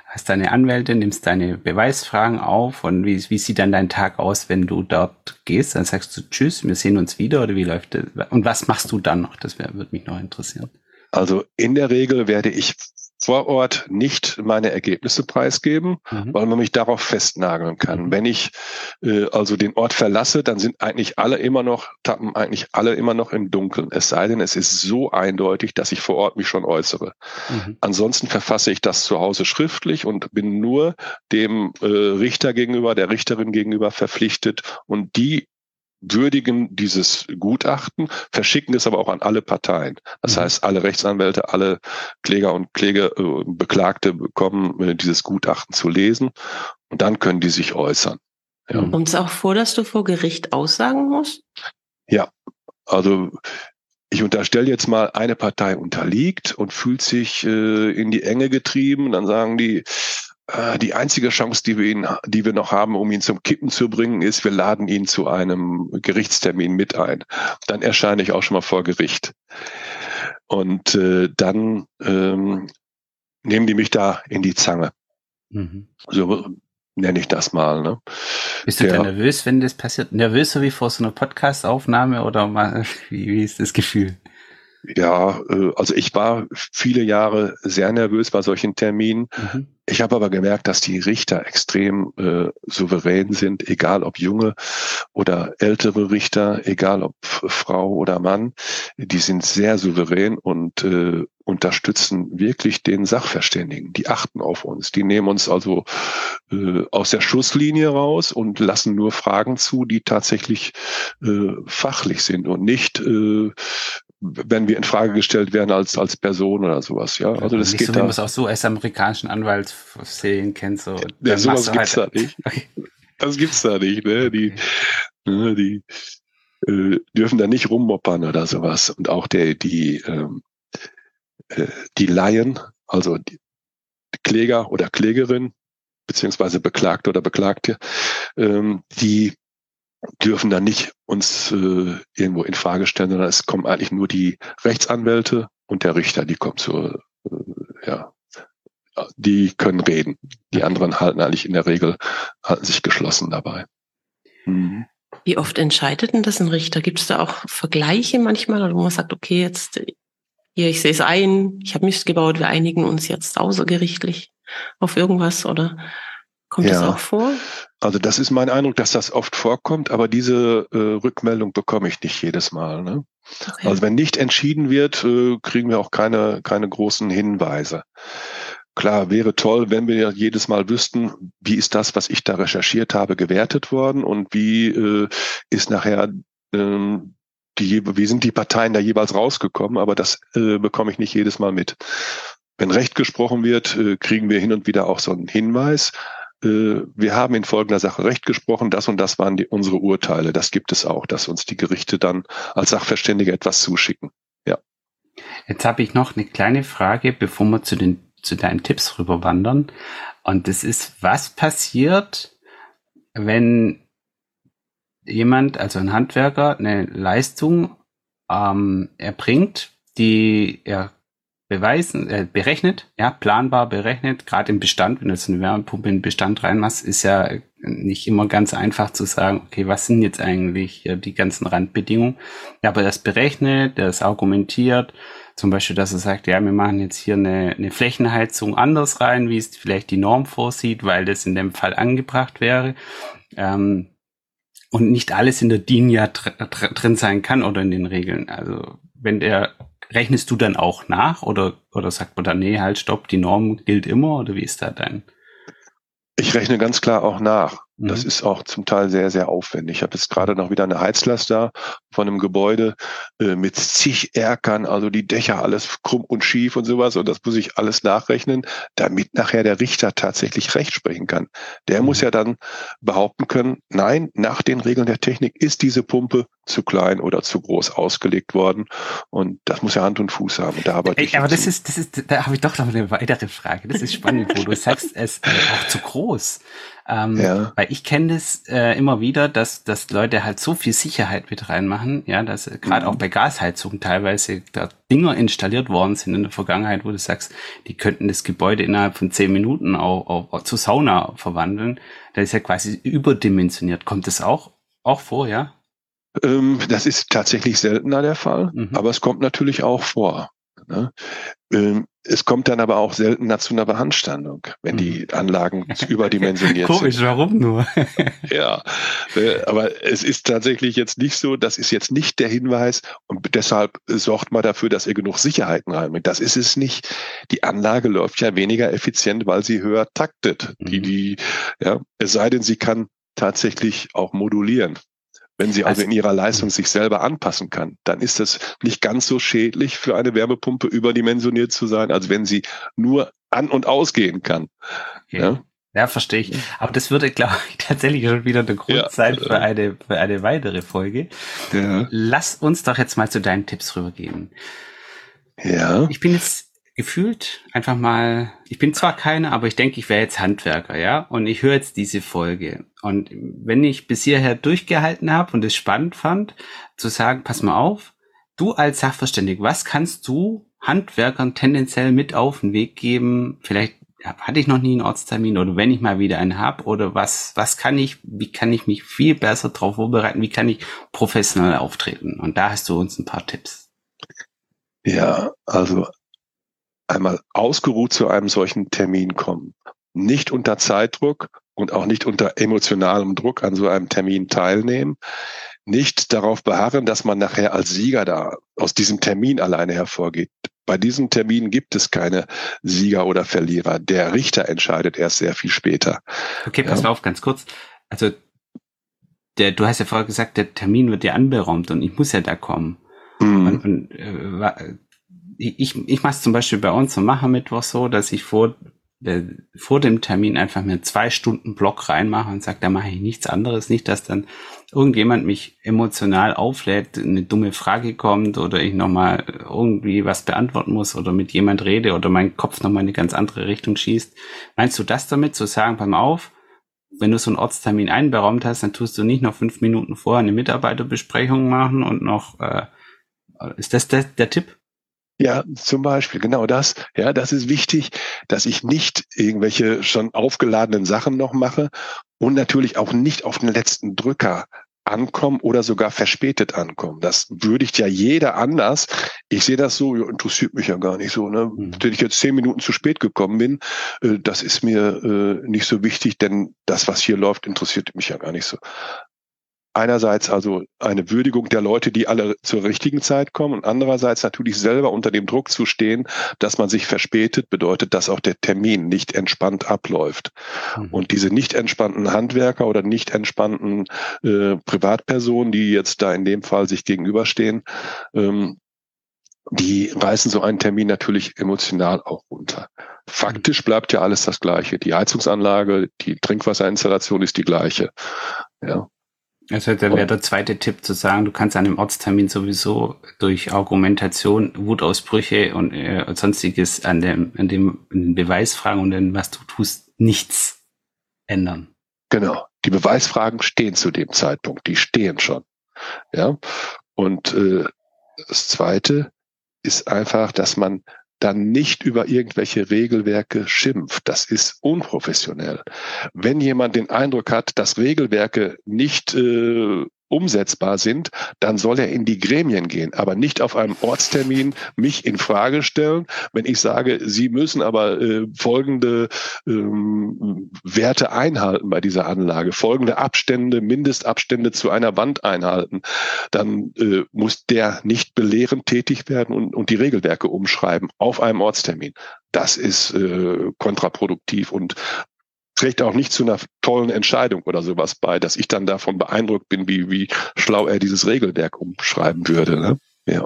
hast deine Anwälte, nimmst deine Beweisfragen auf und wie, wie sieht dann dein Tag aus, wenn du dort gehst? Dann sagst du tschüss, wir sehen uns wieder oder wie läuft das? Und was machst du dann noch? Das wär, würde mich noch interessieren. Also in der Regel werde ich vor Ort nicht meine Ergebnisse preisgeben, mhm. weil man mich darauf festnageln kann. Mhm. Wenn ich äh, also den Ort verlasse, dann sind eigentlich alle immer noch, tappen eigentlich alle immer noch im Dunkeln. Es sei denn, es ist so eindeutig, dass ich vor Ort mich schon äußere. Mhm. Ansonsten verfasse ich das zu Hause schriftlich und bin nur dem äh, Richter gegenüber, der Richterin gegenüber verpflichtet und die würdigen dieses Gutachten, verschicken es aber auch an alle Parteien. Das mhm. heißt, alle Rechtsanwälte, alle Kläger und Kläger, äh, Beklagte bekommen äh, dieses Gutachten zu lesen und dann können die sich äußern. Ja. Kommt es auch vor, dass du vor Gericht aussagen musst? Ja, also ich unterstelle jetzt mal, eine Partei unterliegt und fühlt sich äh, in die Enge getrieben. Dann sagen die, die einzige Chance, die wir ihn, die wir noch haben, um ihn zum Kippen zu bringen, ist, wir laden ihn zu einem Gerichtstermin mit ein. Dann erscheine ich auch schon mal vor Gericht. Und äh, dann ähm, nehmen die mich da in die Zange. Mhm. So nenne ich das mal. Ne? Bist du Der, da nervös, wenn das passiert? Nervöser wie vor so einer Podcast-Aufnahme oder mal, wie, wie ist das Gefühl? Ja, also ich war viele Jahre sehr nervös bei solchen Terminen. Mhm. Ich habe aber gemerkt, dass die Richter extrem äh, souverän sind, egal ob junge oder ältere Richter, egal ob Frau oder Mann. Die sind sehr souverän und äh, unterstützen wirklich den Sachverständigen. Die achten auf uns. Die nehmen uns also äh, aus der Schusslinie raus und lassen nur Fragen zu, die tatsächlich äh, fachlich sind und nicht äh, wenn wir in Frage gestellt werden als als Person oder sowas, ja. Also das nicht geht so, da. Wie man es auch so als amerikanischen Anwaltsserien kennt, so. Ja, sowas gibt's halt da nicht. Okay. Das gibt's da nicht, ne? Okay. Die, ne, die äh, dürfen da nicht rummoppern oder sowas. Und auch der die ähm, äh, die Laien, also die Kläger oder Klägerin beziehungsweise Beklagte oder Beklagte, ähm, die dürfen dann nicht uns äh, irgendwo in Frage stellen, sondern es kommen eigentlich nur die Rechtsanwälte und der Richter, die kommen zur, äh, ja, die können reden. Die anderen halten eigentlich in der Regel, halten sich geschlossen dabei. Mhm. Wie oft entscheidet denn das ein Richter? Gibt es da auch Vergleiche manchmal, oder wo man sagt, okay, jetzt hier, ich sehe es ein, ich habe Mist gebaut, wir einigen uns jetzt außergerichtlich auf irgendwas, oder kommt ja. das auch vor? Also das ist mein Eindruck, dass das oft vorkommt, aber diese äh, Rückmeldung bekomme ich nicht jedes Mal. Ne? Okay. Also wenn nicht entschieden wird, äh, kriegen wir auch keine keine großen Hinweise. Klar, wäre toll, wenn wir jedes Mal wüssten, wie ist das, was ich da recherchiert habe, gewertet worden und wie äh, ist nachher ähm, die, wie sind die Parteien da jeweils rausgekommen, aber das äh, bekomme ich nicht jedes Mal mit. Wenn Recht gesprochen wird, äh, kriegen wir hin und wieder auch so einen Hinweis. Wir haben in folgender Sache Recht gesprochen, das und das waren die, unsere Urteile. Das gibt es auch, dass uns die Gerichte dann als Sachverständige etwas zuschicken. Ja. Jetzt habe ich noch eine kleine Frage, bevor wir zu den zu deinen Tipps rüberwandern. Und das ist, was passiert, wenn jemand, also ein Handwerker, eine Leistung ähm, erbringt, die er beweisen, äh, berechnet, ja, planbar berechnet, gerade im Bestand, wenn du jetzt eine Wärmepumpe in den Bestand reinmachst, ist ja nicht immer ganz einfach zu sagen, okay, was sind jetzt eigentlich äh, die ganzen Randbedingungen? Ja, aber das berechnet, das argumentiert, zum Beispiel, dass er sagt, ja, wir machen jetzt hier eine, eine Flächenheizung anders rein, wie es vielleicht die Norm vorsieht, weil das in dem Fall angebracht wäre. Ähm, und nicht alles in der D I N ja dr- dr- drin sein kann oder in den Regeln. Also wenn der rechnest du dann auch nach oder oder sagt man dann, nee, halt, stopp, die Norm gilt immer, oder wie ist da dein? Ich rechne ganz klar auch nach. Mhm. Das ist auch zum Teil sehr, sehr aufwendig. Ich habe jetzt gerade noch wieder eine Heizlast da von einem Gebäude äh, mit zig Erkern, also die Dächer alles krumm und schief und sowas, und das muss ich alles nachrechnen, damit nachher der Richter tatsächlich Recht sprechen kann. Der mhm. muss ja dann behaupten können, nein, nach den Regeln der Technik ist diese Pumpe zu klein oder zu groß ausgelegt worden, und das muss ja Hand und Fuß haben. Und da arbeite ich. Aber das ist, das ist, da habe ich doch noch eine weitere Frage. Das ist spannend, wo du sagst, es ist auch zu groß. Ähm, Ja. Weil ich kenne das äh, immer wieder, dass, dass Leute halt so viel Sicherheit mit reinmachen, ja, dass äh, gerade Mhm. auch bei Gasheizungen teilweise da Dinger installiert worden sind in der Vergangenheit, wo du sagst, die könnten das Gebäude innerhalb von zehn Minuten auch, auch, auch zur Sauna verwandeln. Das ist ja quasi überdimensioniert. Kommt das auch, auch vor, ja? Ähm, das ist tatsächlich seltener der Fall, Mhm. aber es kommt natürlich auch vor. Ne? Ähm, es kommt dann aber auch seltener zu einer Beanstandung, wenn Mhm. die Anlagen überdimensioniert Komisch, sind. warum nur? Ja, äh, aber es ist tatsächlich jetzt nicht so, das ist jetzt nicht der Hinweis und deshalb sorgt man dafür, dass ihr genug Sicherheiten reinbringt. Das ist es nicht. Die Anlage läuft ja weniger effizient, weil sie höher taktet. Die, Mhm. die, ja, es sei denn, sie kann tatsächlich auch modulieren. Wenn sie also Also- in ihrer Leistung sich selber anpassen kann, dann ist es nicht ganz so schädlich für eine Wärmepumpe überdimensioniert zu sein, als wenn sie nur an- und ausgehen kann. Okay. Ja? Ja, verstehe ich. Aber das würde, glaube ich, tatsächlich schon wieder der Grund Ja. sein für eine, für eine weitere Folge. Ja. Lass uns doch jetzt mal zu deinen Tipps rübergehen. Ja. Ich bin jetzt gefühlt einfach mal, ich bin zwar keiner, aber ich denke, ich wäre jetzt Handwerker, ja? Und ich höre jetzt diese Folge. Und wenn ich bis hierher durchgehalten habe und es spannend fand, zu sagen, pass mal auf, du als Sachverständiger, was kannst du Handwerkern tendenziell mit auf den Weg geben? Vielleicht hatte ich noch nie einen Ortstermin oder wenn ich mal wieder einen habe oder was, was kann ich, wie kann ich mich viel besser darauf vorbereiten? Wie kann ich professionell auftreten? Und da hast du uns ein paar Tipps. Ja, also einmal ausgeruht zu einem solchen Termin kommen. Nicht unter Zeitdruck und auch nicht unter emotionalem Druck an so einem Termin teilnehmen. Nicht darauf beharren, dass man nachher als Sieger da aus diesem Termin alleine hervorgeht. Bei diesem Termin gibt es keine Sieger oder Verlierer. Der Richter entscheidet erst sehr viel später. Okay, pass Ja. auf, ganz kurz. Also, der, du hast ja vorher gesagt, der Termin wird dir anberaumt und ich muss ja da kommen. Mhm. Und, und äh, ich, ich mache es zum Beispiel bei uns am Machermittwoch so, dass ich vor, äh, vor dem Termin einfach mir zwei Stunden Block reinmache und sage, da mache ich nichts anderes. Nicht, dass dann irgendjemand mich emotional auflädt, eine dumme Frage kommt oder ich nochmal irgendwie was beantworten muss oder mit jemand rede oder mein Kopf nochmal in eine ganz andere Richtung schießt. Meinst du das damit, zu sagen, pass mal auf, wenn du so einen Ortstermin einberaumt hast, dann tust du nicht noch fünf Minuten vorher eine Mitarbeiterbesprechung machen und noch, äh, ist das der, der Tipp? Ja, zum Beispiel, genau das. Ja, das ist wichtig, dass ich nicht irgendwelche schon aufgeladenen Sachen noch mache und natürlich auch nicht auf den letzten Drücker ankommen oder sogar verspätet ankommen. Das würdigt ja jeder anders. Ich sehe das so, ja, interessiert mich ja gar nicht so. Ne? Mhm. Wenn ich jetzt zehn Minuten zu spät gekommen bin, äh, das ist mir äh, nicht so wichtig, denn das, was hier läuft, interessiert mich ja gar nicht so. Einerseits also eine Würdigung der Leute, die alle zur richtigen Zeit kommen und andererseits natürlich selber unter dem Druck zu stehen, dass man sich verspätet, bedeutet, dass auch der Termin nicht entspannt abläuft. Mhm. Und diese nicht entspannten Handwerker oder nicht entspannten äh, Privatpersonen, die jetzt da in dem Fall sich gegenüberstehen, ähm, die reißen so einen Termin natürlich emotional auch runter. Faktisch bleibt ja alles das Gleiche. Die Heizungsanlage, die Trinkwasserinstallation ist die gleiche. Ja. Also dann wäre der zweite Tipp zu sagen, du kannst an einem Ortstermin sowieso durch Argumentation, Wutausbrüche und äh, sonstiges an dem, an dem an den Beweisfragen und dann, was du tust, nichts ändern. Genau. Die Beweisfragen stehen zu dem Zeitpunkt. Die stehen schon. Ja. Und äh, das zweite ist einfach, dass man dann nicht über irgendwelche Regelwerke schimpft. Das ist unprofessionell. Wenn jemand den Eindruck hat, dass Regelwerke nicht äh, umsetzbar sind, dann soll er in die Gremien gehen, aber nicht auf einem Ortstermin mich in Frage stellen, wenn ich sage, Sie müssen aber äh, folgende ähm, Werte einhalten bei dieser Anlage, folgende Abstände, Mindestabstände zu einer Wand einhalten, dann äh, muss der nicht belehrend tätig werden und, und die Regelwerke umschreiben auf einem Ortstermin. Das ist äh, kontraproduktiv und trägt auch nicht zu einer tollen Entscheidung oder sowas bei, dass ich dann davon beeindruckt bin, wie, wie schlau er dieses Regelwerk umschreiben würde. Ne? Ja.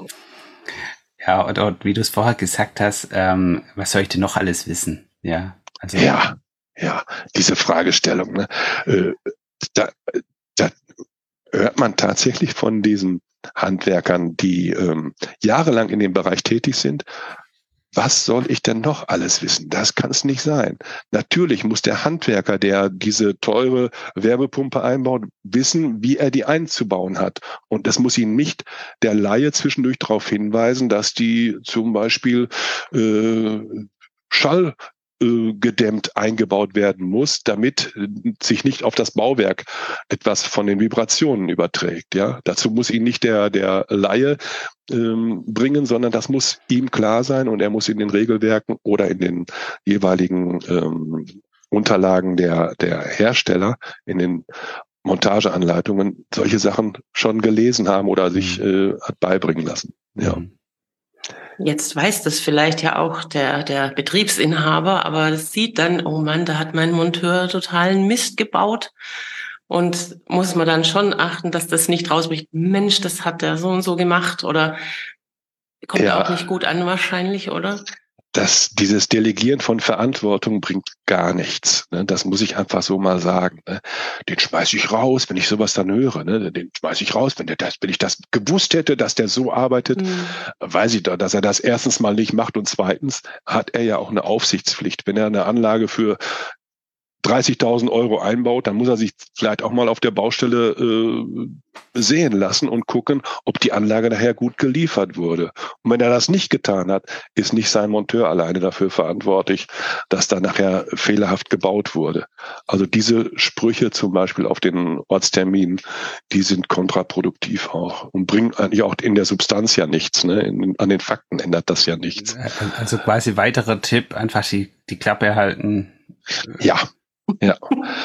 Ja, oder, oder wie du es vorher gesagt hast, ähm, was soll ich denn noch alles wissen? Ja, also ja, ja, diese Fragestellung. Ne? Äh, da, da hört man tatsächlich von diesen Handwerkern, die ähm, jahrelang in dem Bereich tätig sind. was soll ich denn noch alles wissen? Das kann es nicht sein. Natürlich muss der Handwerker, der diese teure Wärmepumpe einbaut, wissen, wie er die einzubauen hat. Und das muss ihn nicht der Laie zwischendurch darauf hinweisen, dass die zum Beispiel äh, Schall gedämmt eingebaut werden muss, damit sich nicht auf das Bauwerk etwas von den Vibrationen überträgt. Ja, dazu muss ihn nicht der der Laie ähm, bringen, sondern das muss ihm klar sein und er muss in den Regelwerken oder in den jeweiligen ähm, Unterlagen der der Hersteller, in den Montageanleitungen solche Sachen schon gelesen haben oder sich äh, hat beibringen lassen. Ja. Mhm. Jetzt weiß das vielleicht ja auch der, der Betriebsinhaber, aber das sieht dann, oh Mann, da hat mein Monteur totalen Mist gebaut. Und muss man dann schon achten, dass das nicht rausbricht, Mensch, das hat der so und so gemacht, oder kommt Ja. auch nicht gut an wahrscheinlich, oder? Das, dieses Delegieren von Verantwortung bringt gar nichts. Ne? Das muss ich einfach so mal sagen. Ne? Den schmeiß ich raus, wenn ich sowas dann höre. Ne? Den schmeiß ich raus, wenn der das, wenn ich das gewusst hätte, dass der so arbeitet, mhm. weiß ich doch, dass er das erstens mal nicht macht und zweitens hat er ja auch eine Aufsichtspflicht. Wenn er eine Anlage für dreißigtausend Euro einbaut, dann muss er sich vielleicht auch mal auf der Baustelle äh, sehen lassen und gucken, ob die Anlage nachher gut geliefert wurde. Und wenn er das nicht getan hat, ist nicht sein Monteur alleine dafür verantwortlich, dass da nachher fehlerhaft gebaut wurde. Also diese Sprüche zum Beispiel auf den Ortsterminen, die sind kontraproduktiv auch und bringen eigentlich auch in der Substanz ja nichts. Ne? In, an den Fakten ändert das ja nichts. Also quasi weiterer Tipp, einfach die, die Klappe halten. Ja. Ja,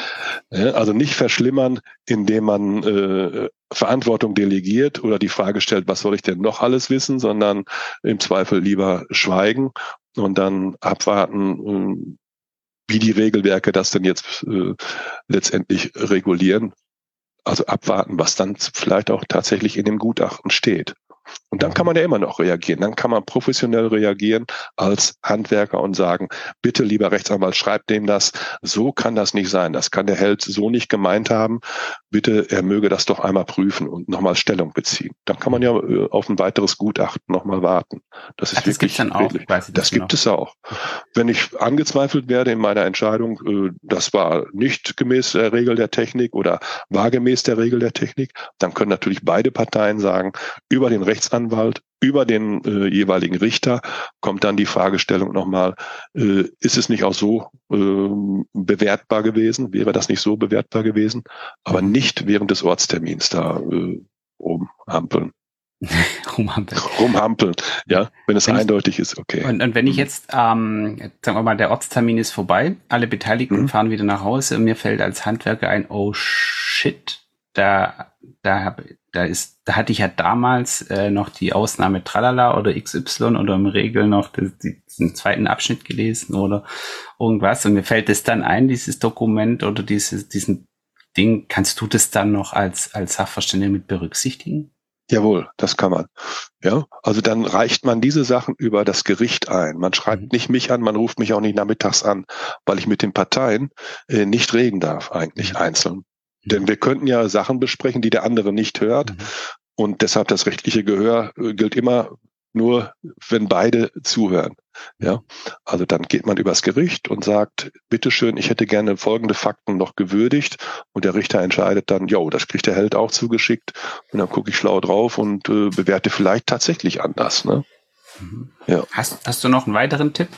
also nicht verschlimmern, indem man äh, Verantwortung delegiert oder die Frage stellt, was soll ich denn noch alles wissen, sondern im Zweifel lieber schweigen und dann abwarten, äh, wie die Regelwerke das denn jetzt äh, letztendlich regulieren. Also abwarten, was dann vielleicht auch tatsächlich in dem Gutachten steht. Und dann kann man ja immer noch reagieren. Dann kann man professionell reagieren als Handwerker und sagen, bitte, lieber Rechtsanwalt, schreibt dem das. So kann das nicht sein. Das kann der Held so nicht gemeint haben. Bitte, er möge das doch einmal prüfen und nochmal Stellung beziehen. Dann kann man ja auf ein weiteres Gutachten nochmal warten. Das ist Ach, das wirklich, gibt's dann auch? Wirklich, das, das gibt es auch. Wenn ich angezweifelt werde in meiner Entscheidung, das war nicht gemäß der Regel der Technik oder war gemäß der Regel der Technik, dann können natürlich beide Parteien sagen, über den Rechtsanwalt, über den äh, jeweiligen Richter kommt dann die Fragestellung nochmal, äh, ist es nicht auch so äh, bewertbar gewesen? Wäre das nicht so bewertbar gewesen? Aber nicht während des Ortstermins da äh, rumhampeln. rumhampeln. Rumhampeln, ja, wenn es wenn eindeutig ich, ist, okay. Und, und wenn ich jetzt, ähm, sagen wir mal, der Ortstermin ist vorbei, alle Beteiligten mhm. fahren wieder nach Hause und mir fällt als Handwerker ein, oh shit, da, da hab, da ist, da hatte ich ja damals äh, noch die Ausnahme Tralala oder X Y oder im Regel noch die, die, den zweiten Abschnitt gelesen oder irgendwas und mir fällt es dann ein, dieses Dokument oder dieses, diesen Ding, kannst du das dann noch als, als Sachverständiger mit berücksichtigen? Jawohl, das kann man. Ja, also dann reicht man diese Sachen über das Gericht ein. Man schreibt mhm. nicht mich an, man ruft mich auch nicht nachmittags an, weil ich mit den Parteien äh, nicht reden darf, eigentlich mhm. einzeln. Denn wir könnten ja Sachen besprechen, die der andere nicht hört. Mhm. Und deshalb das rechtliche Gehör gilt immer nur, wenn beide zuhören. Ja, also dann geht man übers Gericht und sagt, bitteschön, ich hätte gerne folgende Fakten noch gewürdigt. Und der Richter entscheidet dann, jo, das kriegt der Held auch zugeschickt. Und dann gucke ich schlau drauf und äh, bewerte vielleicht tatsächlich anders. Ne? Mhm. Ja. Hast, hast du noch einen weiteren Tipp?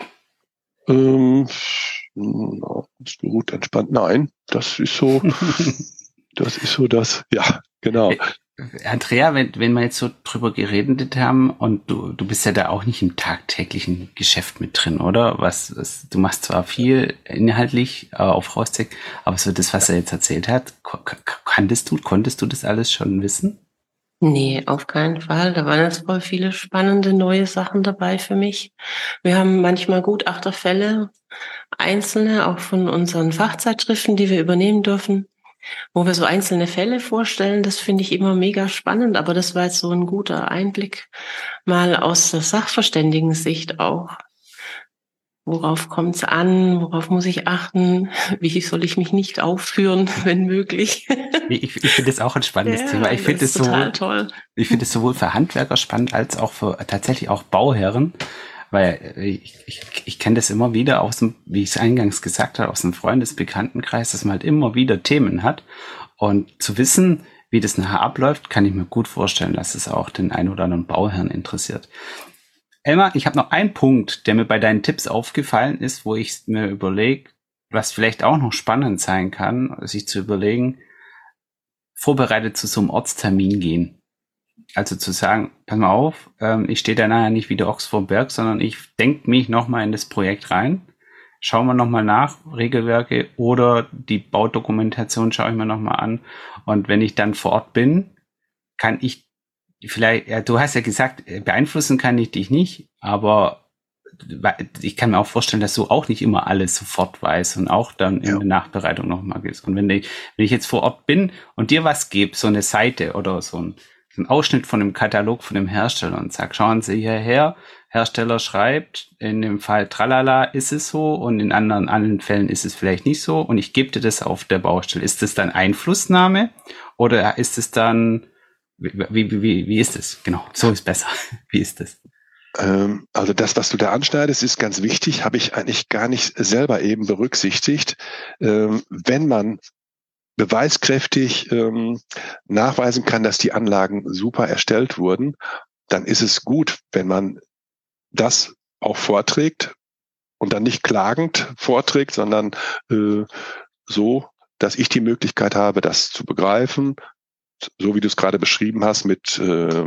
Ähm, das beruht entspannt. Nein, das ist so, das ist so das, ja, genau. Andrea, wenn, wenn wir jetzt so drüber geredet haben und du, du bist ja da auch nicht im tagtäglichen Geschäft mit drin, oder? Was, was du machst zwar viel inhaltlich äh, auf Rostec, aber so das, was er jetzt erzählt hat, kanntest du, konntest du das alles schon wissen? Nee, auf keinen Fall. Da waren jetzt voll viele spannende neue Sachen dabei für mich. Wir haben manchmal Gutachterfälle, einzelne, auch von unseren Fachzeitschriften, die wir übernehmen dürfen, wo wir so einzelne Fälle vorstellen. Das finde ich immer mega spannend, aber das war jetzt so ein guter Einblick mal aus der Sachverständigen-Sicht auch. Worauf kommt es an? Worauf muss ich achten? Wie soll ich mich nicht aufführen, wenn möglich? Ich, ich finde das auch ein spannendes ja, Thema. Ich finde es sowohl, toll. ich finde es sowohl für Handwerker spannend als auch für tatsächlich auch Bauherren. weil ich, ich, ich kenne das immer wieder aus dem, wie ich es eingangs gesagt habe, aus dem Freundesbekanntenkreis, dass man halt immer wieder Themen hat. Und zu wissen, wie das nachher abläuft, kann ich mir gut vorstellen, dass es auch den ein oder anderen Bauherrn interessiert. Elmar, ich habe noch einen Punkt, der mir bei deinen Tipps aufgefallen ist, wo ich mir überlege, was vielleicht auch noch spannend sein kann, sich zu überlegen, vorbereitet zu so einem Ortstermin gehen. Also zu sagen, pass mal auf, ähm, ich stehe da nachher nicht wie der Ochs vorm Berg, sondern ich denke mich nochmal in das Projekt rein. Schauen wir nochmal nach, Regelwerke oder die Baudokumentation schaue ich mir nochmal an. Und wenn ich dann vor Ort bin, kann ich vielleicht, ja, du hast ja gesagt, beeinflussen kann ich dich nicht, aber ich kann mir auch vorstellen, dass du auch nicht immer alles sofort weißt und auch dann in ja. der Nachbereitung nochmal gehst. Und wenn ich, wenn ich jetzt vor Ort bin und dir was gebe, so eine Seite oder so ein, so ein Ausschnitt von dem Katalog von dem Hersteller und sag, schauen Sie hierher, Hersteller schreibt, in dem Fall tralala ist es so und in anderen, anderen Fällen ist es vielleicht nicht so und ich gebe dir das auf der Baustelle. Ist das dann Einflussnahme oder ist es dann, wie, wie, wie, wie ist es? Genau, so ist besser. Wie ist das? Also das, was du da anschneidest, ist ganz wichtig, habe ich eigentlich gar nicht selber eben berücksichtigt. Wenn man beweiskräftig nachweisen kann, dass die Anlagen super erstellt wurden, dann ist es gut, wenn man das auch vorträgt und dann nicht klagend vorträgt, sondern so, dass ich die Möglichkeit habe, das zu begreifen, so wie du es gerade beschrieben hast mit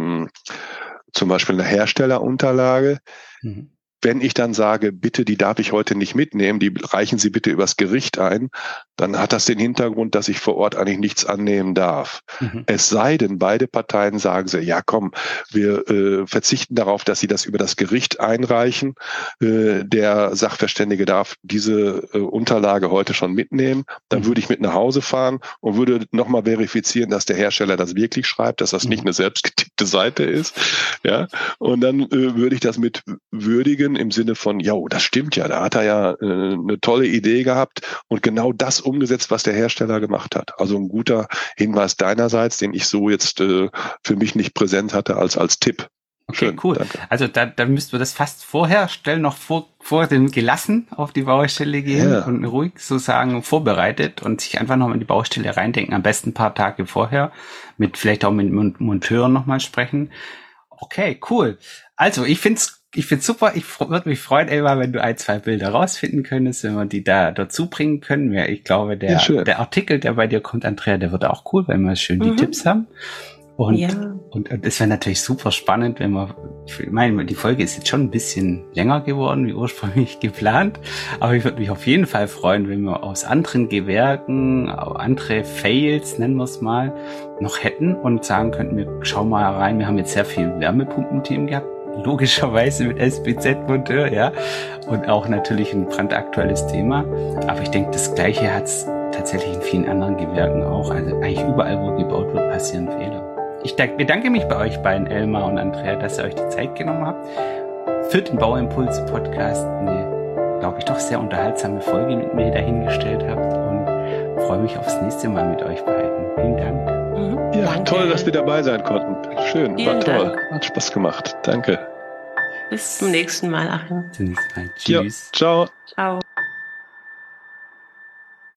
zum Beispiel eine Herstellerunterlage. Mhm. Wenn ich dann sage, bitte, die darf ich heute nicht mitnehmen, die reichen Sie bitte übers Gericht ein, dann hat das den Hintergrund, dass ich vor Ort eigentlich nichts annehmen darf. Mhm. Es sei denn, beide Parteien sagen sie, ja komm, wir äh, verzichten darauf, dass sie das über das Gericht einreichen. Äh, der Sachverständige darf diese äh, Unterlage heute schon mitnehmen. Dann mhm. würde ich mit nach Hause fahren und würde nochmal verifizieren, dass der Hersteller das wirklich schreibt, dass das mhm. nicht eine selbstgetippte Seite ist. Ja, und dann äh, würde ich das mit würdigen, im Sinne von, ja, das stimmt ja, da hat er ja äh, eine tolle Idee gehabt und genau das umgesetzt, was der Hersteller gemacht hat. Also ein guter Hinweis deinerseits, den ich so jetzt äh, für mich nicht präsent hatte als als Tipp. Okay, Schön, cool. Danke. Also da, da müssten wir das fast vorher stellen, noch vor, vor dem gelassen auf die Baustelle gehen ja. und ruhig sozusagen vorbereitet und sich einfach noch in die Baustelle reindenken, am besten ein paar Tage vorher, mit vielleicht auch mit Monteuren nochmal sprechen. Okay, cool. Also ich find's Ich find's super. Ich würde mich freuen, Elmar, wenn du ein, zwei Bilder rausfinden könntest, wenn wir die da dazu bringen können. Ja, ich glaube, der, ja, der Artikel, der bei dir kommt, Andrea, der wird auch cool, wenn wir schön die mhm. Tipps haben. Und, ja. und, und es wäre natürlich super spannend, wenn wir, ich meine, die Folge ist jetzt schon ein bisschen länger geworden, wie ursprünglich geplant. Aber ich würde mich auf jeden Fall freuen, wenn wir aus anderen Gewerken, andere Fails, nennen wir es mal, noch hätten und sagen könnten, wir schauen mal rein. Wir haben jetzt sehr viel Wärmepumpenthemen gehabt. Logischerweise mit S B Z-Monteur, ja, und auch natürlich ein brandaktuelles Thema. Aber ich denke, das Gleiche hat es tatsächlich in vielen anderen Gewerken auch. Also eigentlich überall, wo gebaut wird, passieren Fehler. Ich bedanke mich bei euch beiden, Elmar und Andrea, dass ihr euch die Zeit genommen habt. Für den Bauimpuls-Podcast eine, glaube ich, doch sehr unterhaltsame Folge mit mir dahingestellt habt und freue mich aufs nächste Mal mit euch beiden. Vielen Dank. Ja, Danke. Toll, dass wir dabei sein konnten. Schön, Vielen war toll. Dank. Hat Spaß gemacht. Danke. Bis zum nächsten Mal, Achim. Bis zum nächsten Mal. Tschüss. Ja, ciao. Ciao.